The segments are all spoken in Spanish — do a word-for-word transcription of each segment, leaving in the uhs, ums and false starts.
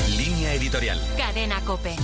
Línea editorial. Cadena COPE.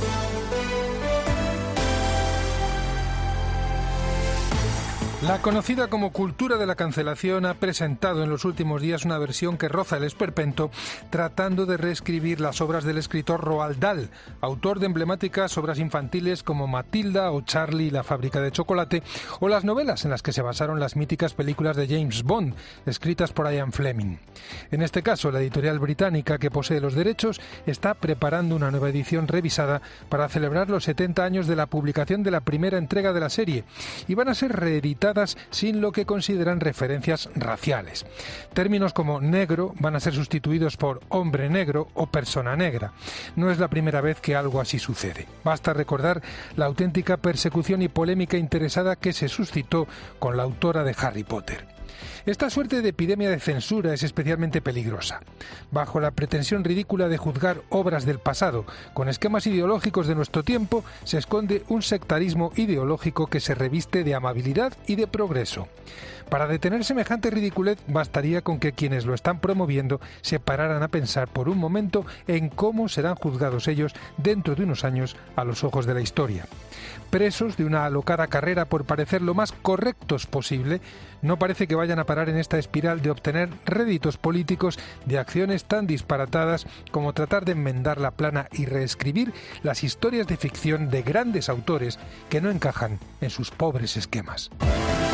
La conocida como cultura de la cancelación ha presentado en los últimos días una versión que roza el esperpento, tratando de reescribir las obras del escritor Roald Dahl, autor de emblemáticas obras infantiles como Matilda o Charlie y la fábrica de chocolate, o las novelas en las que se basaron las míticas películas de James Bond, escritas por Ian Fleming. En este caso, la editorial británica que posee los derechos está preparando una nueva edición revisada para celebrar los setenta años de la publicación de la primera entrega de la serie, y van a ser reeditadas sin lo que consideran referencias raciales. Términos como negro van a ser sustituidos por hombre negro o persona negra. No es la primera vez que algo así sucede. Basta recordar la auténtica persecución y polémica interesada que se suscitó con la autora de Harry Potter. Esta suerte de epidemia de censura es especialmente peligrosa. Bajo la pretensión ridícula de juzgar obras del pasado con esquemas ideológicos de nuestro tiempo, se esconde un sectarismo ideológico que se reviste de amabilidad y de progreso. Para detener semejante ridiculez, bastaría con que quienes lo están promoviendo se pararan a pensar por un momento en cómo serán juzgados ellos dentro de unos años a los ojos de la historia. Presos de una alocada carrera por parecer lo más correctos posible, no parece que vayan a parar en esta espiral de obtener réditos políticos de acciones tan disparatadas como tratar de enmendar la plana y reescribir las historias de ficción de grandes autores que no encajan en sus pobres esquemas.